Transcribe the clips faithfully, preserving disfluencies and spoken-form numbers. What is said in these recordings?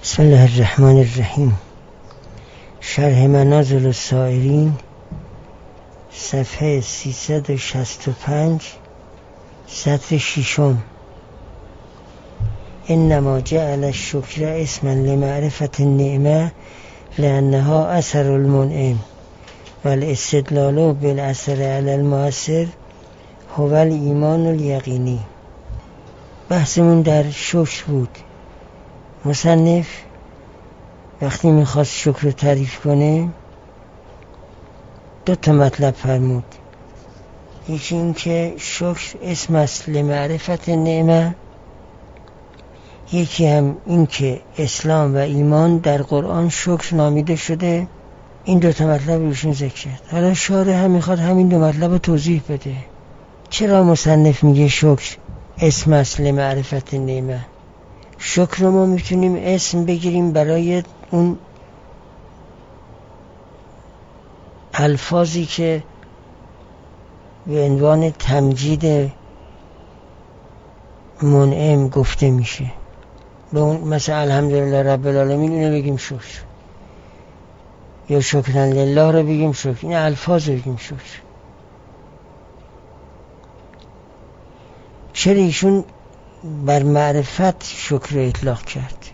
بسم الله الرحمن الرحیم. شرح منازل السائرین، صفحه سیصد و شصت و پنج، سطر ششم. انما جعل الشکر اسما لمعرفت النعمه لانها اثر المنعم والاستدلال بالاثر علی المؤثر هو الایمان الیقینی. بحثمون در شکر بود. مصنف وقتی میخواست شکر رو تعریف کنه دو تا مطلب فرمود. یکی این که شکر اسم است لمعرفت نعمه، یکی هم این که اسلام و ایمان در قرآن شکر نامیده شده. این دو تا مطلب روشون ذکر کرد. حالا شارح هم میخواد همین دو مطلب رو توضیح بده. چرا مصنف میگه شکر اسم است لمعرفت نعمه؟ شکر رو ما میتونیم اسم بگیریم برای اون الفاظی که به عنوان تمجید منعم گفته میشه. به اون مثلا الحمدلله رب العالمین اینو بگیم شکر، یا شکرن لله رو بگیم شکر. این الفاظ رو بگیم شکر. چرا ایشون بر معرفت شکر رو اطلاق کرد؟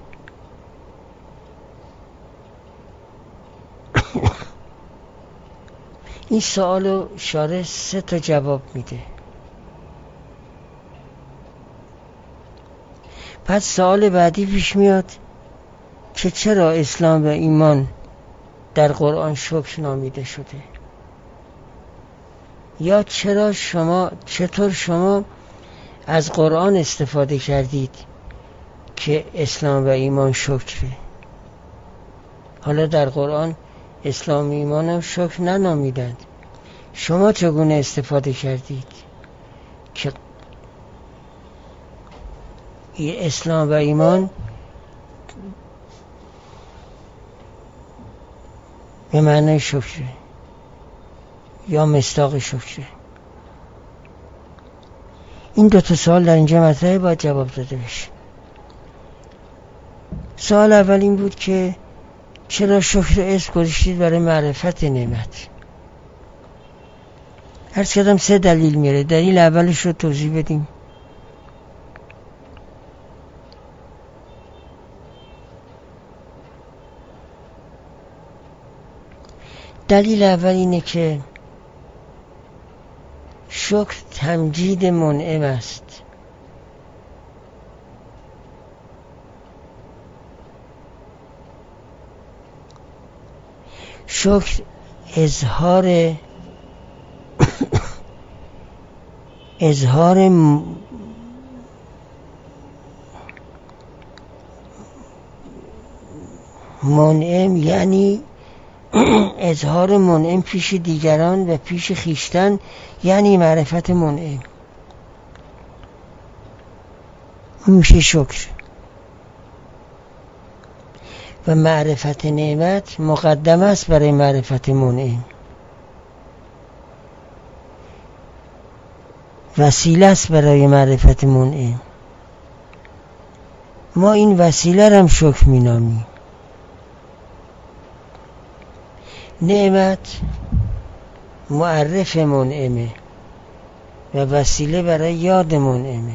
این سوال رو شارح سه تا جواب میده. پس سوال بعدی پیش میاد که چرا اسلام و ایمان در قرآن شکر نامیده شده، یا چرا شما چطور شما از قرآن استفاده کردید که اسلام و ایمان شکره. حالا در قرآن اسلام و ایمان هم شکر ننامیدند. شما چگونه استفاده کردید که اسلام و ایمان به معنی شکره یا مصداق شکره؟ این دو تا سوال در اینجا مطرحه، باید جواب داده بشه. سوال اول این بود که چرا شکر اسم گذاشتید برای معرفت نعمت؟ عرض کردم سه دلیل میاره. دلیل اولش رو توضیح بدیم. دلیل اول اینه که شکر تمجید منعم است. شکر اظهار اظهار منعم، یعنی اظهار منعم پیش دیگران و پیش خیشتن، یعنی معرفت منعم. میشه شکر. و معرفت نعمت مقدم است برای معرفت منعم، وسیله است برای معرفت منعم. ما این وسیله را هم شکر مینامیم. نعمت معرف منعمه و وسیله برای یاد منعمه.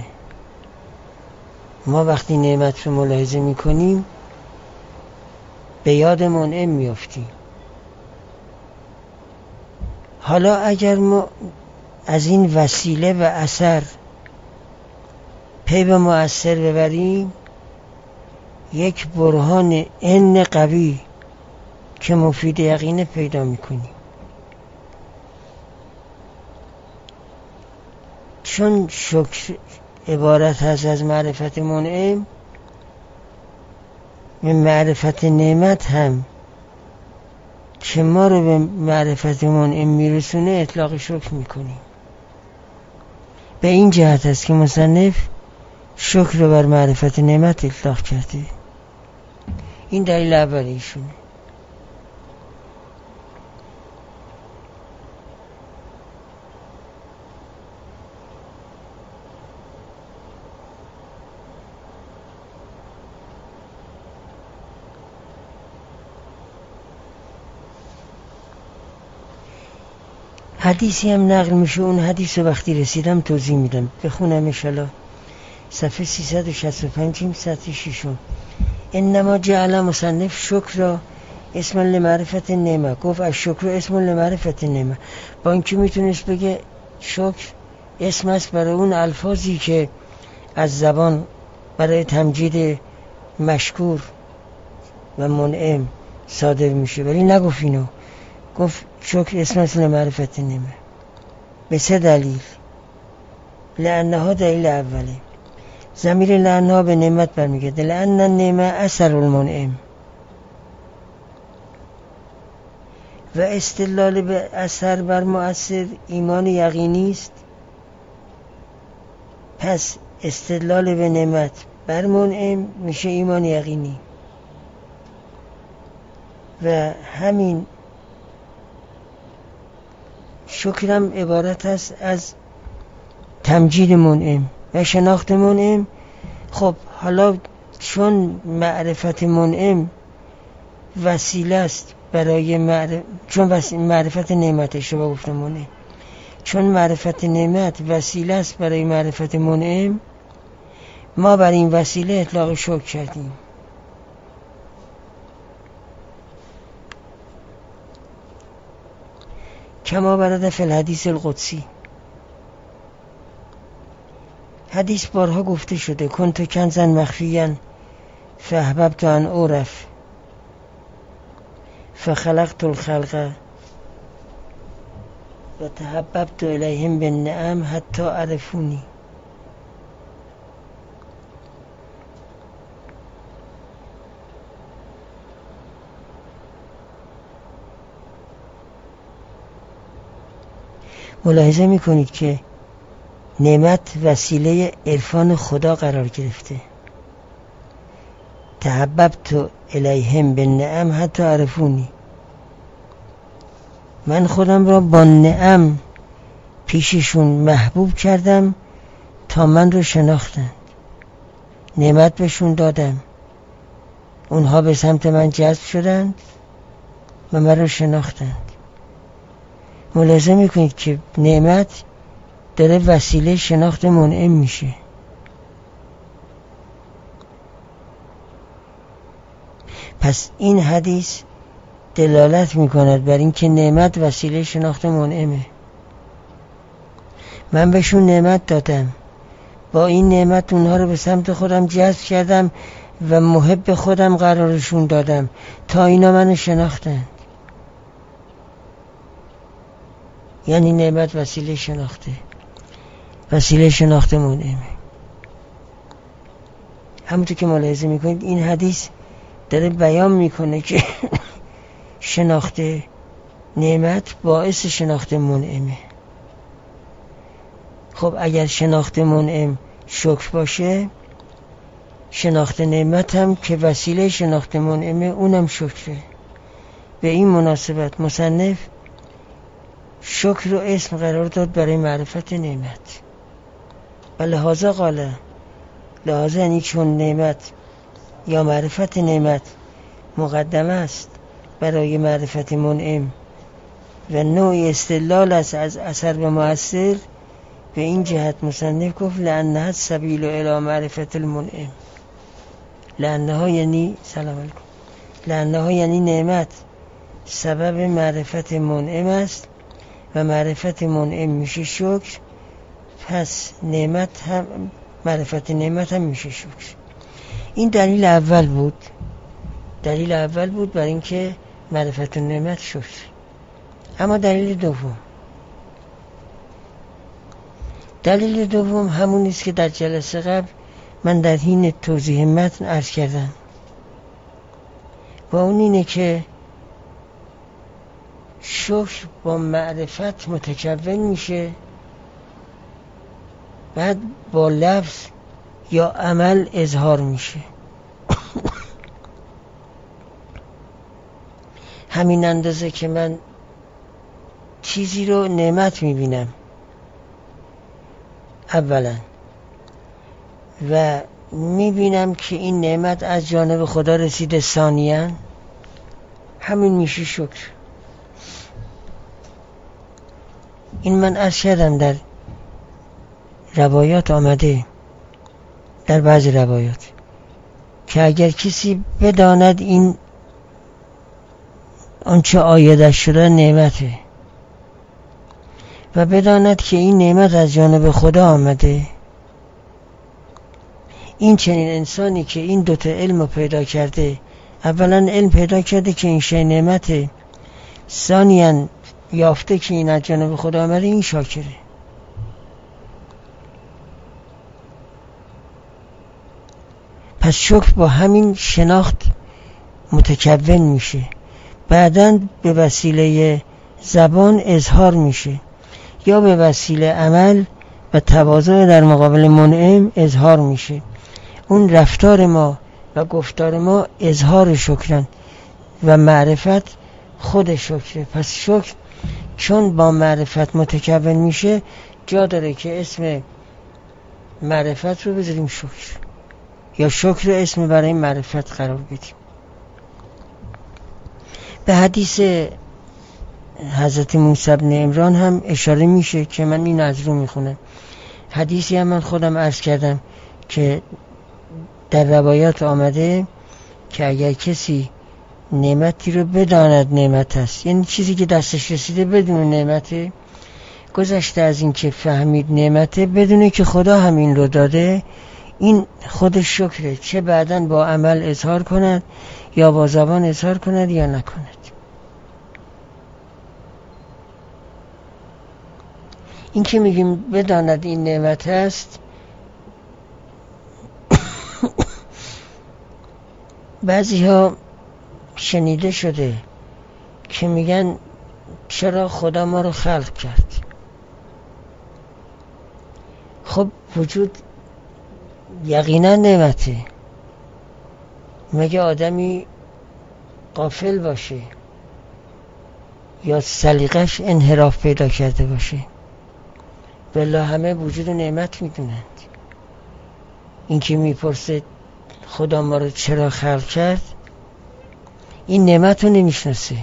ما وقتی نعمت رو ملاحظه میکنیم به یاد منعم میافتیم. حالا اگر ما از این وسیله و اثر پی به مؤثر ببریم، یک برهان ان قوی که مفید یقینه پیدا میکنیم. چون شکر عبارت هست از معرفت منعم، به معرفت نعمت هم که ما رو به معرفت منعم میرسونه اطلاق شکر میکنیم. به این جهت است که مصنف شکر رو بر معرفت نعمت اطلاق کرده. این دلیل اولیشونه. حدیثی هم نقل میشه، اون حدیث رو وقتی رسیدم توضیح میدم. بخونم انشالله. صفحه سیصد و شصت و پنج سطح ششم. انما جعل مصنف شکر را اسم لمعرفت نعمه. گفت از شکر اسم لمعرفت نعمه، با اینکه میتونست بگه شکر اسم است برای اون الفاظی که از زبان برای تمجید مشکور و منعم صادر میشه، ولی نگفت اینو. گفت شکر اسم است لمعرفت نعمه. به سه دلیل. لانها دلیل اوله، ضمیر لانها به نعمت برمیگرده. لان النعمه اثر المنعم و استدلال به اثر بر مؤثر ایمان یقینی است. پس استدلال به نعمت بر منعم میشه ایمان یقینی و همین شکرم عبارت است از تمجید منعم و شناخت منعم. خب حالا چون معرفت منعم وسیله است برای معرف... چون وس... معرفت نعمت اشتباه گفتم منعم، چون معرفت نعمت وسیله است برای معرفت منعم، ما بر این وسیله اطلاق شکر کردیم. کما ورد فی الحدیث القدسی. حدیث بارها گفته شده کنت کنزا مخفیا فاحببت ان اعرف فخلقت الخلق و تحببت الیهم بالنعم حتی عرفونی. ملاحظه میکنید که نعمت وسیله عرفان خدا قرار گرفته. تحببت الیهم بالنعم حتی عرفونی، من خودم را با نعم پیششون محبوب کردم تا من رو شناختند. نعمت بهشون دادم، اونها به سمت من جذب شدند و من رو شناختند. ملاحظه میکنید که نعمت داره وسیله شناخت منعم میشه. پس این حدیث دلالت میکند بر این که نعمت وسیله شناخت منعمه. من بهشون نعمت دادم، با این نعمت اونها رو به سمت خودم جذب کردم و محب خودم قرارشون دادم تا اینا منو شناختند. یعنی نعمت وسیله شناخته، وسیله شناخت منعمه. همونطور که ملاحظه میکنید این حدیث داره بیان میکنه که شناخت نعمت باعث شناخت منعمه. خب اگر شناخت منعم شکر باشه، شناخت نعمت هم که وسیله شناخت منعمه اونم شکره. به این مناسبت مصنف شکر رو اسم قرار داد برای معرفت نعمت. و لحاظا قاله، لحاظا یعنی چون نعمت یا معرفت نعمت مقدم است برای معرفت منعم و نوع استدلال است از اثر به مؤثر، به این جهت مصنف گفت لانها سبیل الی معرفت المنعم. لانها یعنی سلام علیکم لانها یعنی نعمت سبب معرفت منعم است و معرفت منعم میشه شکر. پس نعمت هم معرفت نعمت هم میشه شکر. این دلیل اول بود. دلیل اول بود برای اینکه معرفت نعمت شکر. اما دلیل دوم دلیل دوم همون است که در جلسه قبل من در حین توضیح متن عرض کردم و اون اینه که شکر با معرفت متکون میشه، بعد با لفظ یا عمل اظهار میشه. همین اندازه که من چیزی رو نعمت میبینم اولا و میبینم که این نعمت از جانب خدا رسیده ثانیاً، همین میشه شکر. این من عرض کردم در روایات آمده، در بعضی روایات، که اگر کسی بداند این آنچه آیدش شده نعمته و بداند که این نعمت از جانب خدا آمده، این چنین انسانی که این دوتا علم رو پیدا کرده، اولا علم پیدا کرده که این شی نعمته، ثانیاً یافته که این از جانب خدا آمده، این شاکره. پس شکر با همین شناخت متکون میشه، بعداً به وسیله زبان اظهار میشه، یا به وسیله عمل و تواضع در مقابل منعم اظهار میشه. اون رفتار ما و گفتار ما اظهار شکرن و معرفت خود شکره. پس شکر چون با معرفت متکون میشه، جا داره که اسم معرفت رو بذاریم شکر، یا شکر اسم برای معرفت قرار بدیم. به حدیث حضرت موسی بن عمران هم اشاره میشه که من این از رو میخونم. حدیثی هم من خودم عرض کردم که در روایات آمده که اگر کسی نعمتی رو بداند نعمت است، یعنی چیزی که دستش رسیده بدون نعمته، گذشته از این که فهمید نعمته، بدونه که خدا همین رو داده، این خود شکره، چه بعداً با عمل اظهار کند یا با زبان اظهار کند یا نکند. این که میگیم بداند این نعمت است، بعضی ها شنیده شده که میگن چرا خدا ما رو خلق کرد؟ خب وجود یقینا نعمته، مگه آدمی غافل باشه یا سلیقش انحراف پیدا کرده باشه؟ بلا همه وجود نعمت میدونند. این که میپرسه خدا ما رو چرا خلق کرد، این نعمت رو نمیشناسه،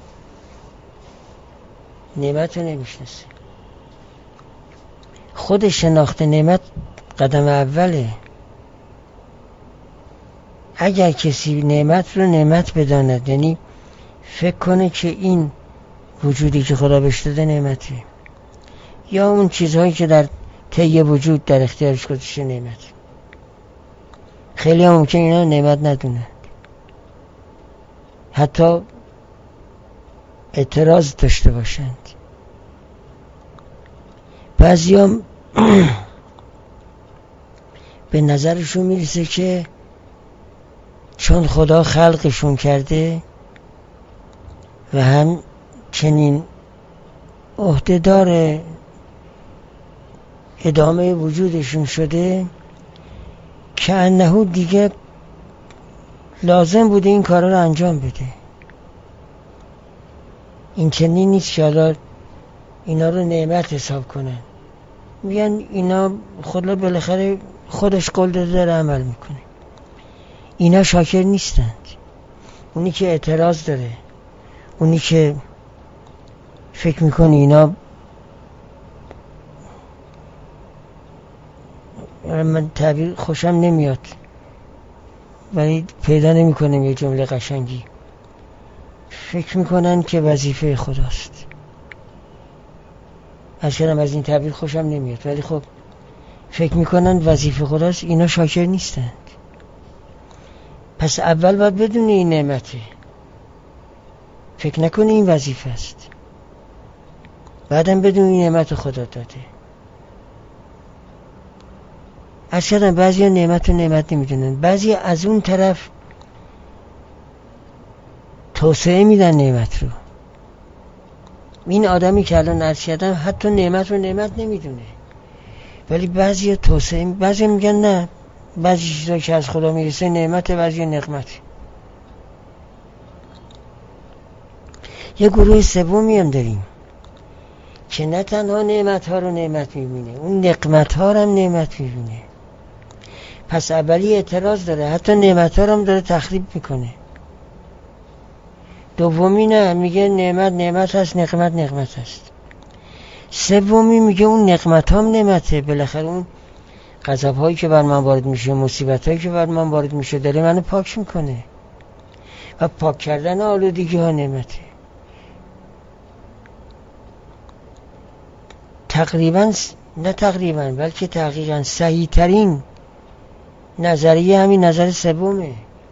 نعمت رو نمیشناسه. خود شناخت نعمت قدم اوله. اگر کسی نعمت رو نعمت بداند، یعنی فکر کنه که این وجودی که خدا بهش داده نعمته، یا اون چیزهایی که در طی وجود در اختیارش گذاشته نعمت. خیلی هم ممکن اینا نعمت ندونند، حتی اعتراض داشته باشند. بعضی هم به نظرشون میرسه که چون خدا خلقشون کرده و هم چنین عهده‌دار ادامه وجودشون شده، که انه دیگه لازم بوده این کارا رو انجام بده. این چنین نیست که حالا اینا رو نعمت حساب کنن. میگن اینا خدا بالاخره خودش قول داده داره عمل میکنه. اینا شاکر نیستند. اونی که اعتراض داره، اونی که فکر میکنه اینا، من تعبیر خوشم نمیاد ولی پیدا نمیکنم یه جمله قشنگی، فکر میکنن که وظیفه خداست. اصلا از این تعبیر خوشم نمیاد ولی خب فکر میکنن وظیفه خداست. اینا شاکر نیستند. پس اول باید بدون این نعمته، فکر نکنه این وظیفه است، بعدم بدون این نعمت خدا داده. اصلا بعضی ها نعمت و نعمت نمیدونن، بعضی از اون طرف توسعه میدن نعمت رو. این آدمی که الان عرض کردم حتی نعمت رو نعمت نمیدونه، ولی بعضی ها توسعه، بعضی میگن نه، بعضی چیزا که از خدا میرسه نعمت، بعضی نقمت. یه گروه سومی هم داریم که نه تنها نعمت ها رو نعمت میبینه، اون نقمت ها رو هم نعمت میبینه. پس اولی اعتراض داره، حتی نعمت ها رو هم داره تخریب میکنه. دومی نه، میگه نعمت نعمت هست، نقمت نقمت هست. سومی میگه اون نقمت هم نعمته، بالاخره اون غضب هایی که بر من وارد میشه، مصیبت هایی که بر من وارد میشه داره منو پاک میکنه و پاک کردن آلودگی ها نعمته. تقریبا نه تقریبا بلکه تحقیقا صحیح ترین نظریه همین نظر سومه.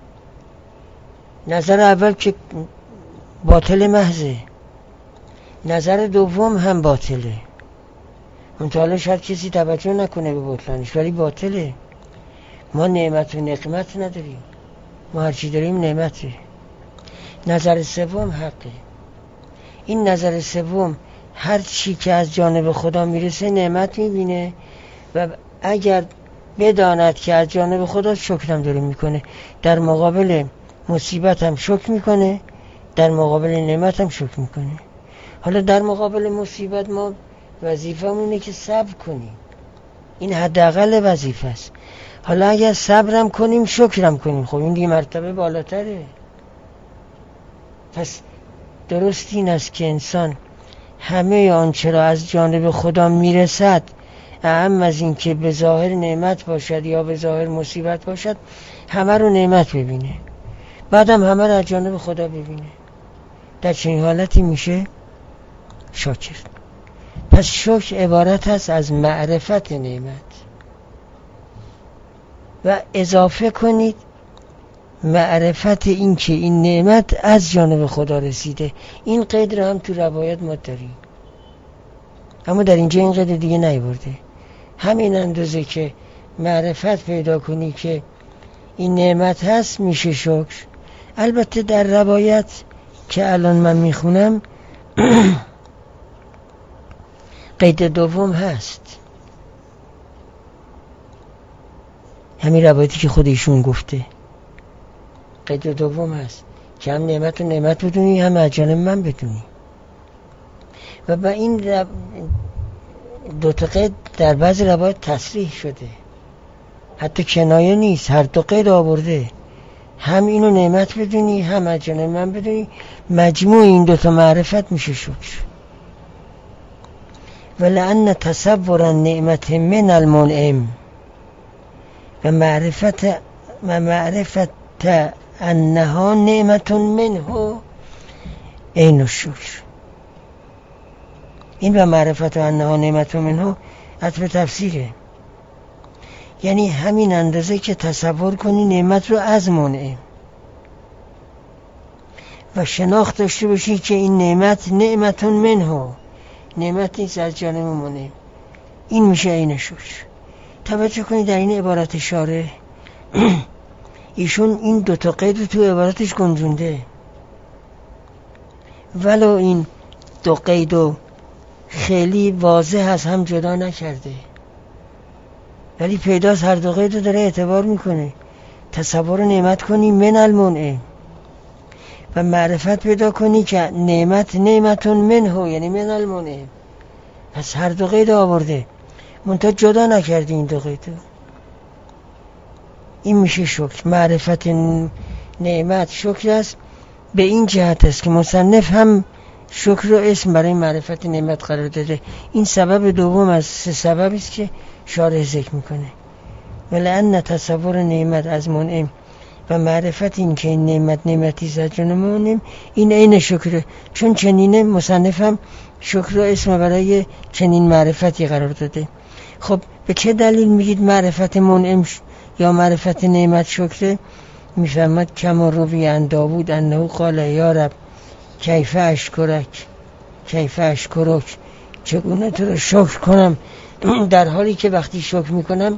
نظر اول که باطل محضه، نظر دوم هم باطله. منتها شاید کسی توجه نکنه به بطلانش، ولی باطله. ما نعمت و نقمت نداریم، ما هرچی داریم نعمته. نظر سوم حقه. این نظر سوم هر چی که از جانب خدا میرسه نعمت میبینه و اگر بداند که از جانب خدا شکرم داره میکنه، در مقابل مصیبت هم شکر میکنه، در مقابل نعمت هم شکر میکنه. حالا در مقابل مصیبت ما وظیفه‌مونه که صبر کنیم، این حداقل وظیفه است. حالا اگر صبرم کنیم شکرم کنیم، خب این دیگه مرتبه بالاتره. پس درست این است که انسان همه آنچه را از جانب خدا میرسد، اهم از این که به ظاهر نعمت باشد یا به ظاهر مصیبت باشد، همه رو نعمت ببینه، بعدم همه رو از جانب خدا ببینه. در چنین حالتی میشه شاکر. پس شکر عبارت است از معرفت نعمت و اضافه کنید معرفت این که این نعمت از جانب خدا رسیده. این قید را هم تو روایت ما داریم، اما در اینجا این قید دیگه نیورده. همین اندازه که معرفت پیدا کنی که این نعمت هست میشه شکر. البته در روایت که الان من میخونم قید دوم هست، همین روایتی که خودشون گفته. قید دوم هست که هم نعمت و نعمت بدونی، هم از جانب من بدونی. و با این رب... دو تا قید در بعض روایت تصریح شده، حتی کنایه نیست، هر دو قید آورده، هم اینو نعمت بدونی هم از جانب من بدونی. مجموع این دو تا معرفت میشه شکر. ولأن تصور النعمت من المنعم و معرفت و معرفت انها نعمت منه عین الشکر. این و معرفت انها نعمت منه عطف تفسیره، یعنی همین اندازه که تصور کنی نعمت رو از منعم و شناخت داشته باشی که این نعمت نعمت منه، نعمت نیست از جانب منعم، این میشه عین شکر. توجه کنید در این عبارت شارح ایشون این دو تا قید تو عبارتش گنجونده، ولو این دو قیدو خیلی واضح از هم جدا نکرده، ولی پیداست هر دو قیدو داره اعتبار میکنه. تصور نعمت کنی من المنعم و معرفت پیدا کنی که نعمت نعمتون منه، یعنی من المنعم. پس هر دو قید آورده، منتها جدا نکردی این دو قیدو. این میشه شکر. معرفت نعمت شکر است. به این جهت است که مصنف هم شکر رو اسم برای معرفت نعمت قرار داده. این سبب دوم از سه سببی است که شارح ذکر میکنه. ولأن تصور نعمت از منعم و معرفت این که این نعمت نعمتی از جانب منعم، این عین شکره. چون چنینه مصنف هم شکر رو اسم برای چنین معرفتی قرار داده. خب به چه دلیل میگید معرفت منعم یا معرفت نعمت شکره؟ میفهمد کما روی عن داوود انه قال یا رب کیف اشکرک کیف اشکرک، چگونه تو رو شکر کنم، در حالی که وقتی شکر میکنم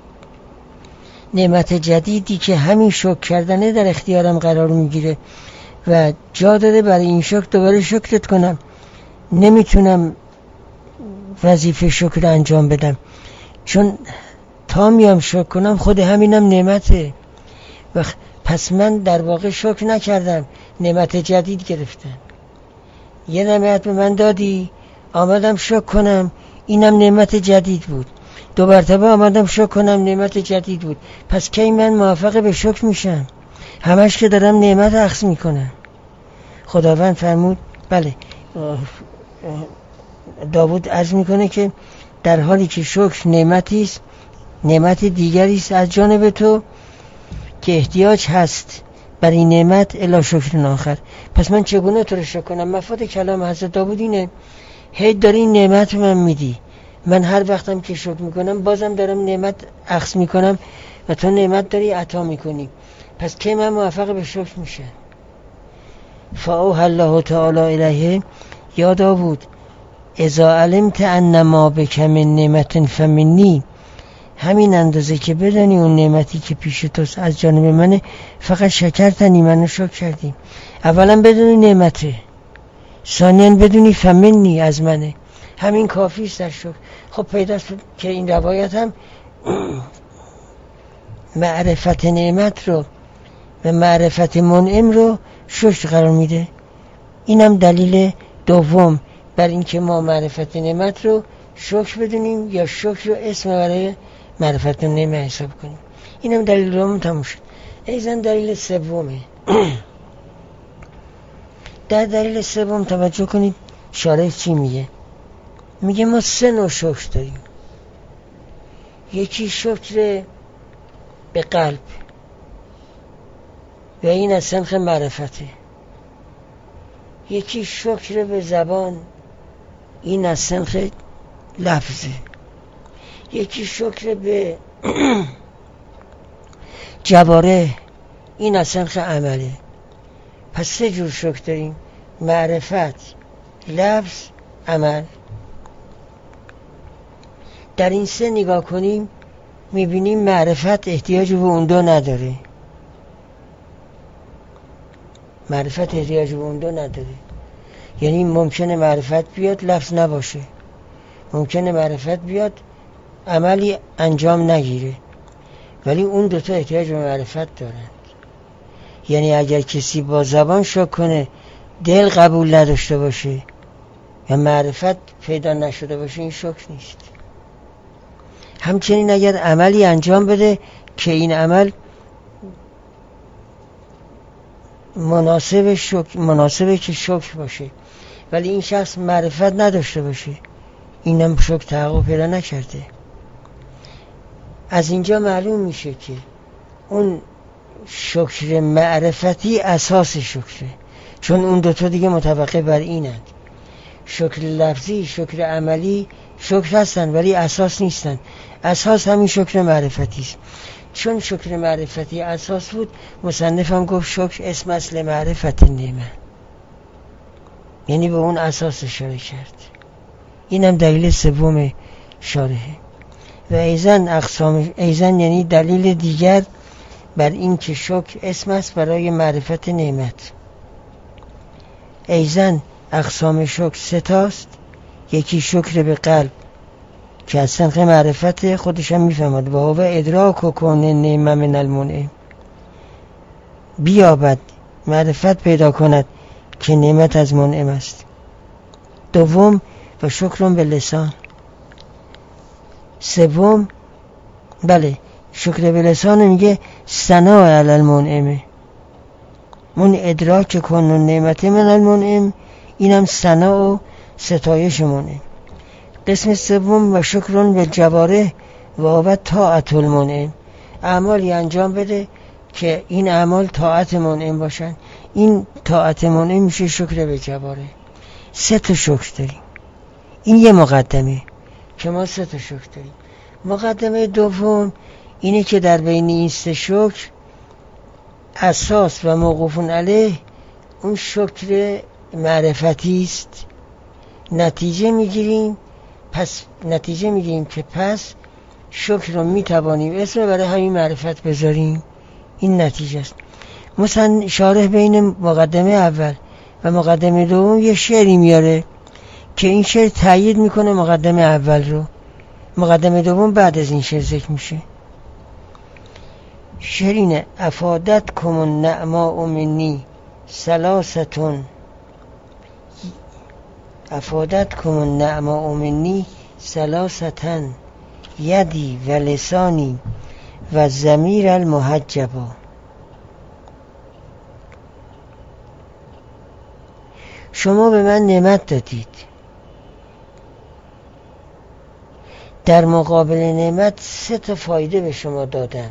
نعمت جدیدی که همین شکر کردنه در اختیارم قرار میگیره و جا داده برای این شکر دوباره شکرت کنم، نمیتونم وظیفه شکر انجام بدم، چون تا میام شکر کنم خود همینم نعمته. و پس من در واقع شکر نکردم، نعمت جدید گرفتم. یه نعمت به من دادی، آمدم شکر کنم، اینم نعمت جدید بود. دو مرتبه آمدم شکر کنم، نعمت جدید بود. پس کی من موافق به شکر میشم؟ همش که دارم نعمت اخذ میکنم. خداوند فرمود بله داوود عرض میکنه که در حالی که شکر نعمتی است، نعمت دیگری است از جانب تو که احتیاج هست بر این نعمت الا شکر آخر. پس من چگونه تو رو شکر کنم؟ مفاد کلام حضرت داوود اینه، هی داری این نعمت رو من میدی، من هر وقتم که شکر میکنم بازم دارم نعمت اخذ میکنم و تو نعمت داری عطا میکنی، پس که من موفق به شکر میشه. فاوحی الله تعالی الیه یا داوود اذا علمت ان ما بک من نعمت فمنی، همین اندازه که بدانی اون نعمتی که پیش توست از جانب منه، فقط شکرتنی، منو شکر کردی. اولا بدونی نعمته، ثانیاً بدونی فمنی، از منه، همین کافی است در شکر. خب پیداست که این روایت هم معرفت نعمت رو و معرفت منعم رو شکر قرار میده. اینم دلیل دوم بر این که ما معرفت نعمت رو شکر بدونیم یا شکر رو اسم برای معرفت نعمت حساب کنیم. اینم دلیل دوم تموم شد. ایزن دلیل سومه. در دلیل سوم توجه کنید شارح چی میگه. میگه ما سه نوع شکر داریم. یکی شکر به قلب و این از سنخ معرفته. یکی شکر به زبان، این از سنخ لفظه. یکی شکر به جواره، این از سنخ عمله. پس سه جور شکر داریم: معرفت، لفظ، عمل. در این سه نگاه کنیم میبینیم معرفت احتیاج به اون دو نداره. معرفت احتیاج به اون دو نداره. یعنی ممکنه معرفت بیاد لفظ نباشه، ممکنه معرفت بیاد عملی انجام نگیره، ولی اون دوتا احتیاج به معرفت دارند. یعنی اگر کسی با زبان شکر کنه دل قبول نداشته باشه و معرفت پیدا نشده باشه، این شکر نیست. همچنین اگر عملی انجام بده که این عمل مناسب شکر، مناسبه که شکر باشه، ولی این شخص معرفت نداشته باشه، اینم شکر تحقق پیدا نکرده. از اینجا معلوم میشه که اون شکر معرفتی اساس شکره، چون اون دوتا دیگه متوقع بر اینند. شکر لفظی، شکر عملی شکر هستن ولی اساس نیستن. اساس همین شکر معرفتی است. چون شکر معرفتی اساس بود، مصنف هم گفت شکر اسم اصل معرفت نعمه، یعنی به اون اساس اشاره کرد. اینم دلیل سوم شارحه. و ایزن اقسام، ایزن یعنی دلیل دیگر بر این که شکر اسم است برای معرفت نعمت. ایزن اقسام شکر ستاست. یکی شکر به قلب که از سنخ معرفت خودش هم میفهمد و هو ادراک و کنه نعمه من المنعم، بیابد معرفت پیدا کند که نعمت از منعم است. دوم و شکر به لسان. سوم بله شکر به لسان میگه ثنا علی المنعم، من ادراک کنه نعمت من المنعم، اینم ثنا و ستایش منعم. قسم سوم و شکرون به جواره و آبد طاعت المنعم، اعمالی انجام بده که این اعمال طاعت منعم باشن، این طاعت منعم میشه شکر به جواره. سه تا شکر داریم. این یه مقدمه که ما سه تا شکر داریم. مقدمه دوم اینه که در بین این سه شکر اساس و موقوفون علیه اون شکر معرفتی است. نتیجه میگیریم پس نتیجه میگیریم که پس شکر رو میتوانیم اسم برای همین معرفت بذاریم. این نتیجه است. مثلا شارح بین مقدمه اول و مقدمه دوم یه شعری میاره که این شعر تأیید میکنه مقدمه اول رو. مقدمه دوم بعد از این شعر ذکر میشه. شعر اینه: افادت کم النعماء منی ثلاثتون، افادت کم النعماء منی ثلاثتن یدی و لسانی و ضمیر المحجبا. شما به من نعمت دادید، در مقابل نعمت سه تا فایده به شما دادم.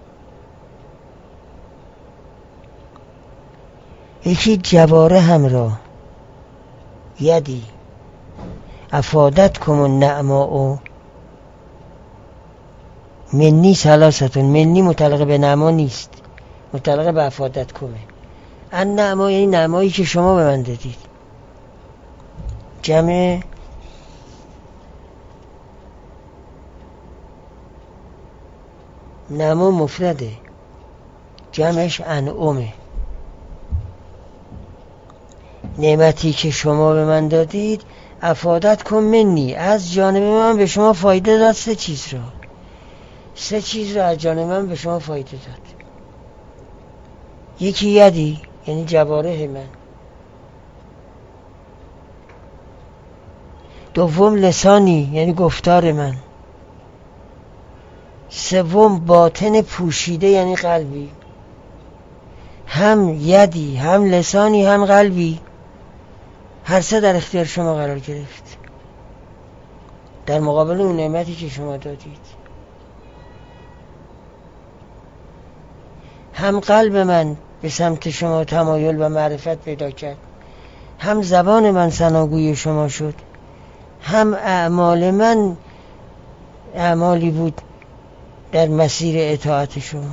یکی جوارحم را، یدی افادتکم النعماء منی ثلاثتون. منی متعلق به نعما نیست، متعلق به افادتکمه. النعما یعنی نعمایی که شما به من دادید. جمع نعما مفرده، جمعش انعمه. نعمتی که شما به من دادید افادتکم منی، از جانب من به شما فایده داد. سه چیز را سه چیز را از جانب من به شما فایده داد. یکی یدی یعنی جوارح من، دوم لسانی یعنی گفتار من، سوم باطن پوشیده یعنی قلبی. هم یدی، هم لسانی، هم قلبی، هر سه در اختیار شما قرار گرفت در مقابل اون نعمتی که شما دادید. هم قلب من به سمت شما تمایل و معرفت پیدا کرد، هم زبان من ثناگوی شما شد، هم اعمال من اعمالی بود در مسیر اطاعت شما.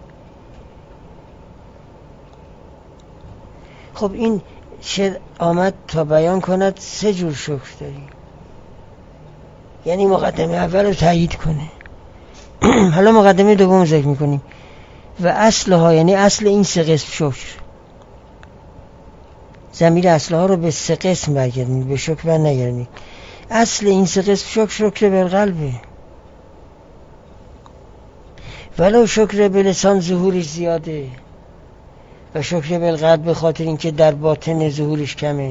خب این شعر آمد تا بیان کند سه جور شکر داریم، یعنی مقدمه اول رو تایید کنه. حالا مقدمه دوم ذکر میکنیم. و اصلها یعنی اصل این سه قسم شکر. ضمیر اصلها رو به سه قسم برگردیم، به شکر بر نگردیم. اصل این سه قسم شکر شکر بالقلبه، ولو شکر به لسان ظهورش زیاده و شکر بالقلب به خاطر اینکه در باطن ظهورش کمه،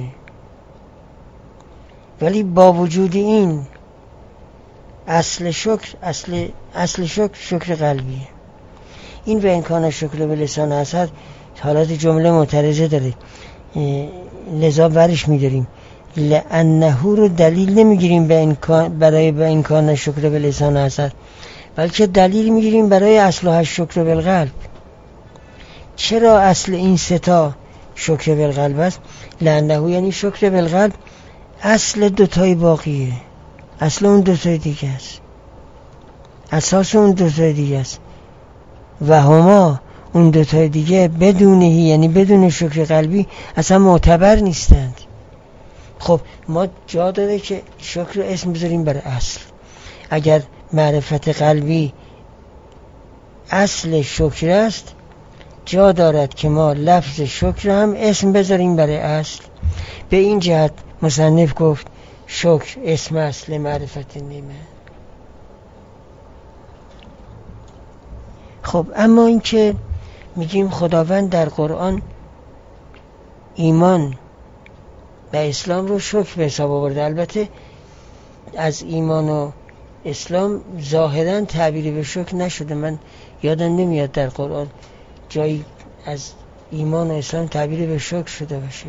ولی با وجود این اصل شکر اصل اصل شکر شکر قلبیه. این به امکان شکر به لسان حسد حالت جمله معترضه داره، لذا برش میداریم. لانه رو دلیل نمیگیریم به امکان برای به امکان شکر به لسان حسد، بلکه دلیل میگیریم برای اصل شکر بالقلب. چرا اصل این ستا شکر بالقلب است؟ لانه یعنی شکر بالقلب اصل دوتای باقیه، اصل اون دوتای دیگه است، اساس اون دوتای دیگه است. و هما اون دوتای دیگه بدونهی یعنی بدون شکر قلبی اصلا معتبر نیستند. خب ما جا داره که شکر اسم بذاریم برای اصل. اگر معرفت قلبی اصل شکر است، جا دارد که ما لفظ شکر هم اسم بذاریم برای اصل. به این جهت مصنف گفت شکر اسم اصل معرفت نعمت. خب اما این که میگیم خداوند در قرآن ایمان و اسلام رو شکر به حساب آورده، البته از ایمان و اسلام ظاهرا تعبیری به شکر نشده. من یادم نمیاد در قرآن جایی از ایمان و اسلام تعبیری به شکر شده باشه،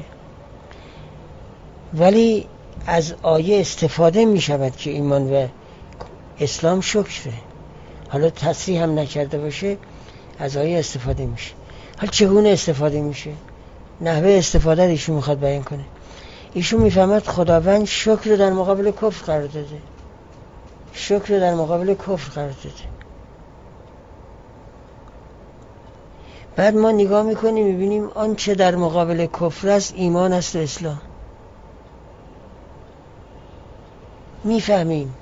ولی از آیه استفاده میشود که ایمان و اسلام شکره. حالا تصریح هم نکرده باشه، از آیه استفاده میشه. حالا چگونه استفاده میشه؟ نحوه استفاده رو ایشون میخواد بیان کنه. ایشون میفهمد خداوند شکر رو در مقابل کفر قرار داده، شکر رو در مقابل کفر قرار داده. بعد ما نگاه میکنیم میبینیم آنچه در مقابل کفر است ایمان است و اسلام. میفهمیم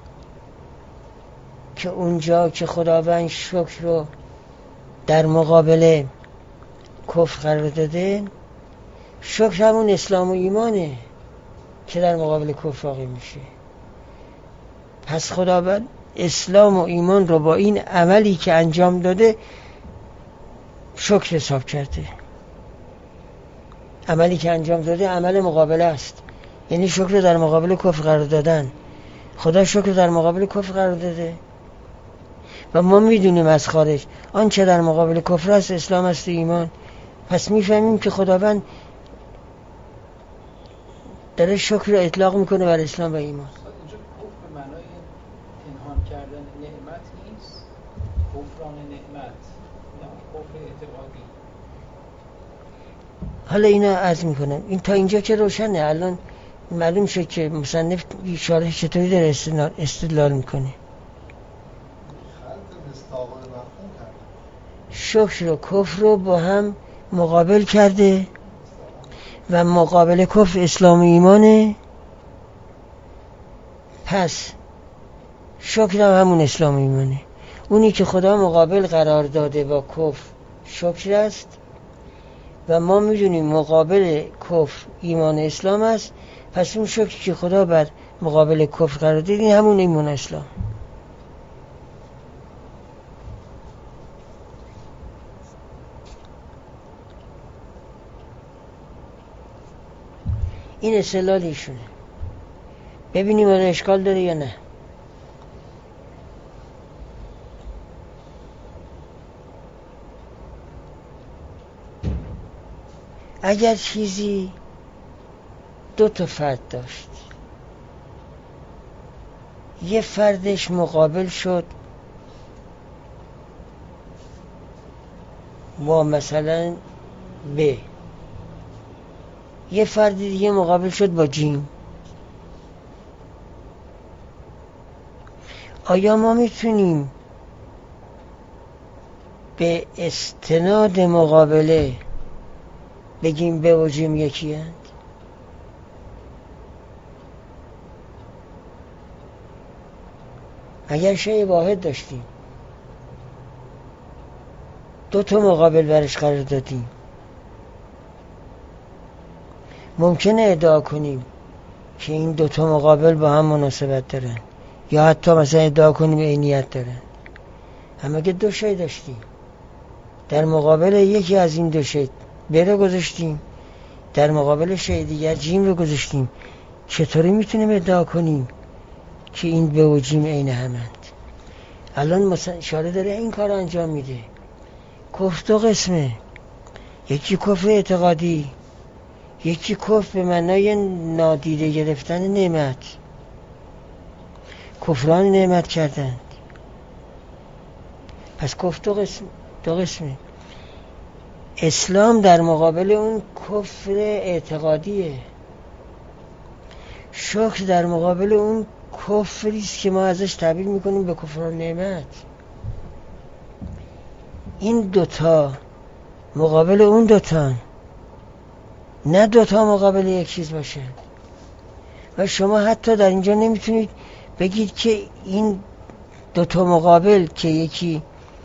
که اونجا که خداوند شکر رو در مقابل کفر قرار داده، شکر همون اسلام و ایمانه که در مقابل کفر واقع میشه. پس خداوند اسلام و ایمان رو با این عملی که انجام داده شکر حساب کرده. عملی که انجام داده عمل مقابله است، یعنی شکر در مقابل کفر قرار دادن. خدا شکر در مقابل کفر قرار داده و ما میدونیم از خارج آنچه در مقابل کفر است اسلام است و ایمان. پس میفهمیم که خداوند داره شکر رو اطلاق میکنه بر اسلام و ایمان. کفران نعمت یا کفر اعتقادی. حالا اینا عرض میکنم این تا اینجا که روشنه. الان معلوم شد که مصنف شارح چطوری داره استدلال, استدلال میکنه. شکر و کفر رو با هم مقابل کرده و مقابل کفر اسلام و ایمانه. پس شکر هم همون اسلام و ایمانه. اونی که خدا مقابل قرار داده با کفر شکر است و ما میدونیم مقابل کفر ایمان اسلام است. پس اون شکر که خدا بر مقابل کفر قرار داده این همون ایمان اسلام. این استدلال ایشونه. ببینیم آیا اشکال داره یا نه. اگر چیزی دو تا فرد داشت، یه فردش مقابل شد با مثلا ب، یه فرد دیگه مقابل شد با جیم، آیا ما میتونیم به استناد مقابله بگیم ب و جیم یکی هست؟ اگر شیء واحد داشتیم دو تا مقابل برش قرار دادیم، ممکنه ادعا کنیم که این دو تا مقابل با هم مناسبت دارن یا حتی مثلا ادعا کنیم عینیت دارن. اما که دو شیء داشتیم در مقابل یکی از این دو شیء ب رو گذاشتیم، در مقابل شیء دیگر جیم رو گذاشتیم، چطوری میتونیم ادعا کنیم که این ب و جیم عین همند؟ الان مثلا اشاره داره این کار انجام میده. کفر دو قسمه، یکی کفر اعتقادی، یکی کفر به معنای نادیده گرفتن نعمت، کفران نعمت کردند. پس کفر دو قسم دو قسمه. اسلام در مقابل اون کفر اعتقادیه، شکر در مقابل اون کفری است که ما ازش تعبیر میکنیم به کفران نعمت. این دوتا مقابل اون دوتا، نه دوتا مقابل یک چیز باشه. و شما حتی در اینجا نمیتونید بگید که این دوتا مقابل که یکی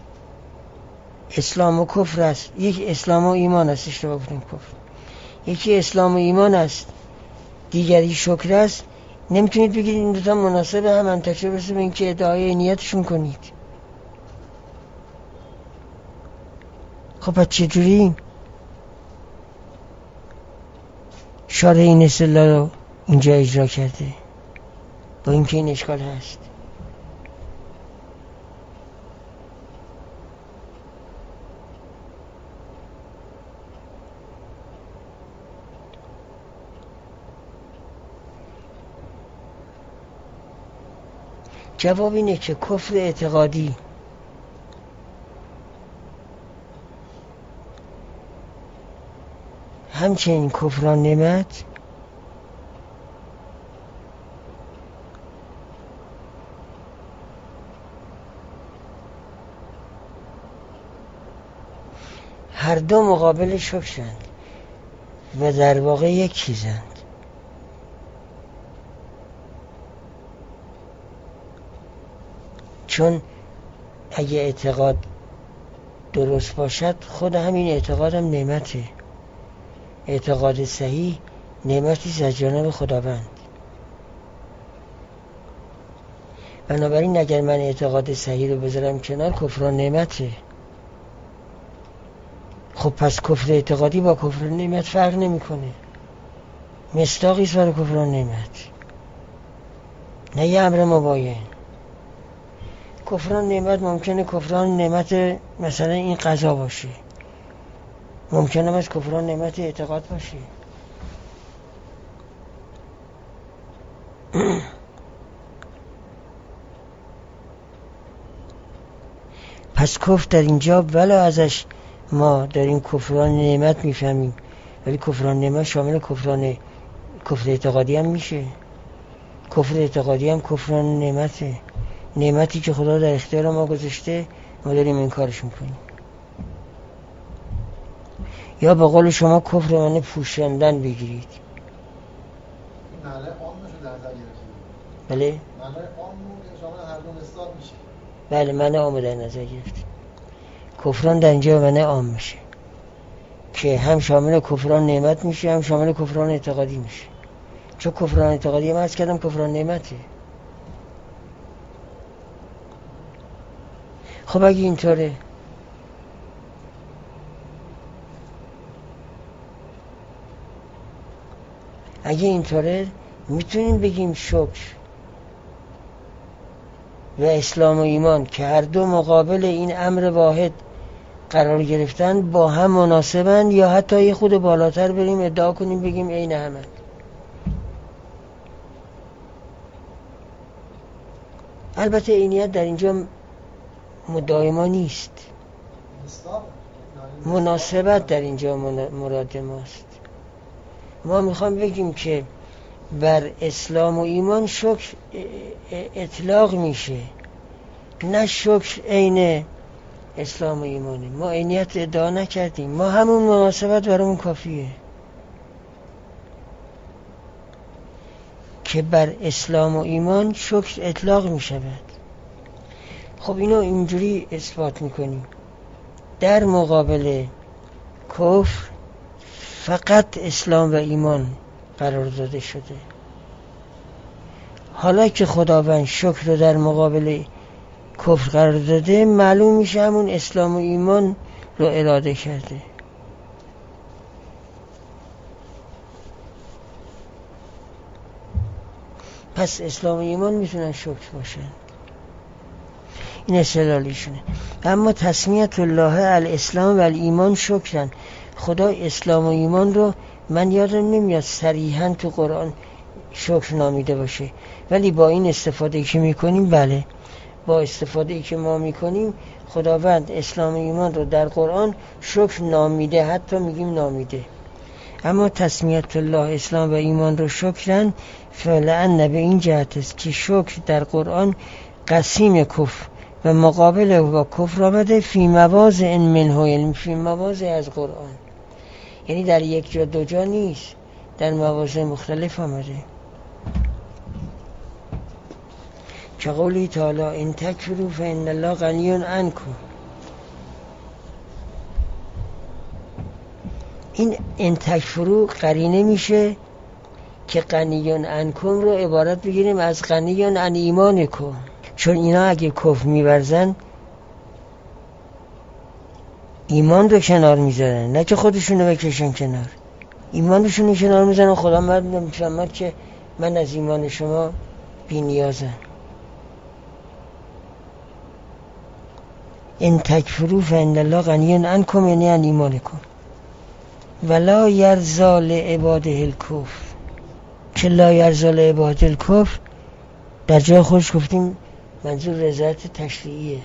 اسلام و کفر است، یک اسلام و ایمان است، اشتباه گفتم کفر، یکی اسلام و ایمان است دیگری شکر است، نمیتونید بگید این دوتا مناسب هم انتشه برسه به این که ادعای نیتشون کنید. خب پس چجوری شارح این استدلال رو اینجا اجرا کرده با اینکه این اشکال هست؟ جواب اینه که کفر اعتقادی همچنین کفران نعمت هر دو مقابل شکرند و در واقع یک چیزند. چون اگه اعتقاد درست باشد خود همین اعتقاد هم نعمته. اعتقاد صحیح نعمتی از جانب خداوند. بنابراین اگر من اعتقاد صحیح رو بذارم کنار کفران نعمته. خب پس کفر اعتقادی با کفر نعمت فرق نمیکنه، مصداقی است برای کفران نعمت، نه یه امر مباین. کفران نعمت ممکنه کفران نعمت مثلا این قضا باشه، ممکنه از کفران نعمت اعتقاد باشه. پس کفر در اینجا ولی ازش ما داریم کفران نعمت میفهمیم، ولی کفران نعمت شامل کفران کفر اعتقادی هم میشه. کفر اعتقادی هم کفران نعمته، نعمتی که خدا در اختیار ما گذاشته ما داریم انکارش میکنیم. یا به قول شما کفر معنی پوشاندن بگیرید. معنی عامش رو در نظر گرفتید. بله؟ معنی عام که شامل هر دو نصاب میشه. بله معنی عام در نظر گرفتید. کفران در اینجا معنی عام میشه که هم شامل کفران نعمت میشه هم شامل کفران اعتقادی میشه. چون کفران اعتقادی هم عرض کردم کفران نعمته. خب اگه اینطوره اگه اینطوره میتونیم بگیم شکر و اسلام و ایمان که هر دو مقابل این امر واحد قرار گرفتن با هم مناسبن، یا حتی یه خود بالاتر بریم ادعا کنیم بگیم عین همند. البته عینیت در اینجا مدائما نیست، مناسبت در اینجا مراد ماست. ما میخوام بگیم که بر اسلام و ایمان شکر اطلاق میشه، نه شکر عین اسلام و ایمانه. ما عینیت ادعا نکردیم، ما همون مناسبت برامون کافیه که بر اسلام و ایمان شکر اطلاق میشود. خب اینو اینجوری اثبات میکنیم. در مقابل کفر فقط اسلام و ایمان قرار داده شده. حالا که خداوند شکر رو در مقابل کفر قرار داده، معلوم میشه همون اسلام و ایمان رو اراده کرده. پس اسلام و ایمان میتونن شکر باشن. این استدلالیشونه. اما تسمیت الله الاسلام و الایمان شکرن. خدا اسلام و ایمان رو من یادم نمیاد صریحاً تو قرآن شکر نامیده باشه، ولی با این استفاده که میکنیم، بله با استفاده که ما میکنیم خداوند اسلام و ایمان رو در قرآن شکر نامیده، حتی میگیم نامیده. اما تسمیت الله اسلام و ایمان رو شکرن فعلا به این جهت است که شکر در قرآن قسیم کفر و مقابل با کفر آمده فی مواضع منه، یعنی فی مواضع از قرآن، یعنی در یک جا دو جا نیست، در مواضع مختلف آمده. که قولی تعالی ان تکفروا فان الله غنی عنکم. این ان تکفروا قرینه میشه که غنی عنکم رو عبارت بگیریم از غنی عن ایمانکم، چون اینا اگه کفر میورزن ایمان رو کنار میذارن، نه که خودشونو بکشن کنار. ایمانشون رو کنار میذارن. خدا مرد میفهمد که من از ایمان شما بی نیازم. ان تکفروا فان الله غنی عنکم یعنی عن ایمانکم ولا یرضی لعباده الکفر. که لا یرضی لعباده الکفر در جای خودش گفتیم منظور رضایت تشریعیه.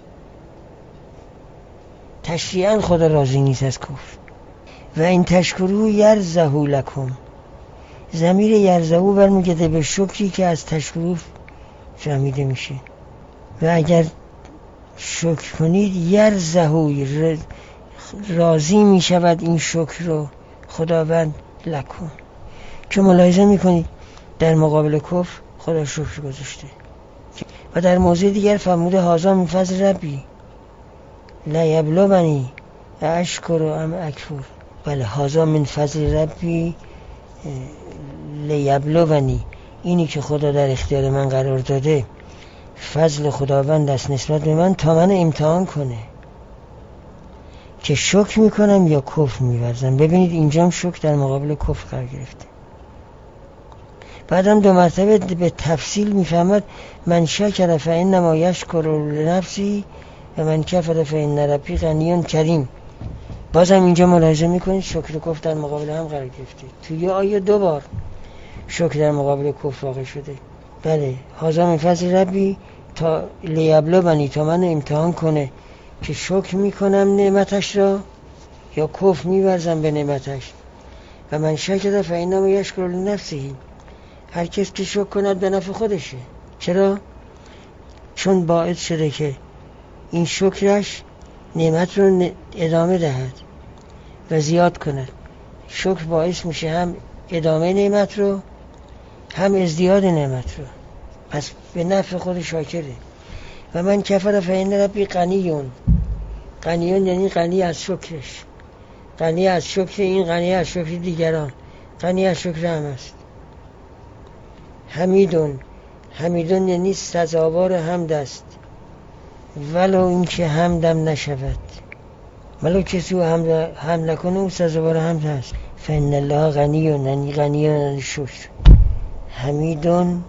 تشریعاً خدا راضی نیست از کفر. و این تشکرو یرزهو لکم. ضمیر یرزهو برمیگرده به شکری که از تشکرو فهمیده میشه. و اگر شکر کنید یرزهو راضی میشود این شکر رو خداوند لکم. چون ملاحظه میکنید در مقابل کفر خدا شکر گذاشته و در موضع دیگر فرموده هذا من فضل ربی لا یبلونی اشکر ام اکفر. بله هذا من فضل ربی لیبلونی، اینی که خدا در اختیار من قرار داده فضل خداوند است نسبت به من تا من امتحان کنه که شکر میکنم یا کفر میورزم. ببینید اینجا هم شکر در مقابل کفر قرار گرفته. بعدم دو مرتبه به تفصیل میفهمد من شکر فانما یشکر لنفسه و من کفر فان ربی غنی کریم. بازم اینجا ملاحظه میکنید شکر و کفر در مقابل هم قرار گرفته. توی آیه دو بار شکر در مقابل کفر واقع شده. بله هذا من فضل ربی تا لیبلونی، تا من امتحان کنه که شکر میکنم نعمتش را یا کفر میورزم به نعمتش. و من شکر فإنما یشکر لنفسه. هر کس که شکر کند به نفع خودشه. چرا؟ چون باعث شده که این شکرش نعمت رو ادامه دهد و زیاد کند. شکر باعث میشه هم ادامه نعمت رو هم ازدیاد نعمت رو. پس به نفع خود شاکره. و من کفر فإن ربی غنیون. غنیون یعنی غنی از شکرش، غنی از شکر این، غنی از شکر دیگران، غنی از شکر هم است. حمیدون. حمیدون یعنی سزاوار حمد است ولو این که حمدم نشود. ولو کسی او حمد, حمد نکنه او سزاوار حمد است. فإن الله غنیون یعنی غنیون از شکر. حمیدون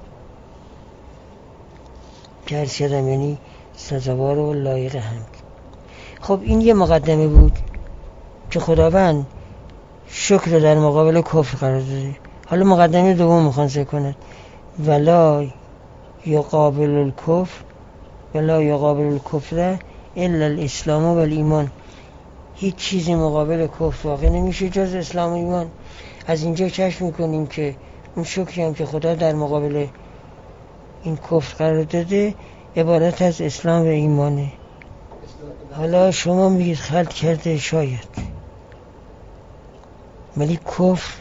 که هر شدم یعنی سزاوار و لایق حمد. خب این یه مقدمه بود که خداوند شکر در مقابل کفر قرار داده. حالا مقدمه دوم میخوان ذکر کند. ولا یقابل الکفر ولا یقابل الکفر الا الاسلام و الایمان. هیچ چیزی مقابل کفر واقع نمیشه جز اسلام و ایمان. از اینجا کشف میکنیم که اون شکری هم که خدا در مقابل این کفر قرار داده عبارت از اسلام و ایمانه. حالا شما میگید خلط کرده، شاید، ولی کفر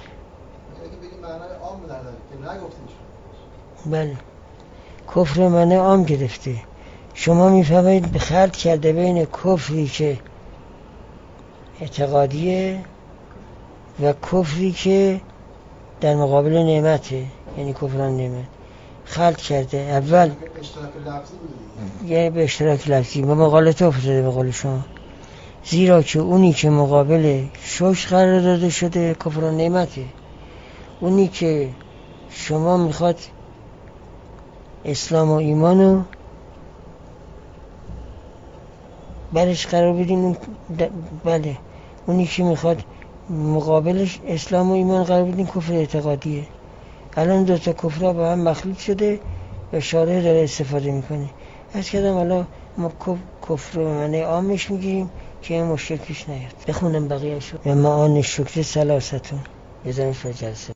بله کفر معنی عام گرفته. شما میفهمید خلط کرده بین کفری که اعتقادیه و کفری که در مقابل نعمته، یعنی کفران نعمت خلط کرده. اول یه به اشتراک لفظی به مقالطه افتاده به قول شما، زیرا که اونی که مقابل شکر قرار داده شده کفران نعمته. اونی که شما میخواد اسلام و ایمانو برش قرار بدین، بله اونی که میخواد مقابلش اسلام و ایمان قرار بدین کفر اعتقادیه. الان دو تا کفرها با هم مخلوط شده و شارع داره استفاده میکنه. از کدام حالا ما کفر رو معنی عامش میگیریم که این مشکل پیش نیاد. بخونم بقیه شد. و معان شکر سلاستون بذاریم فجلسه.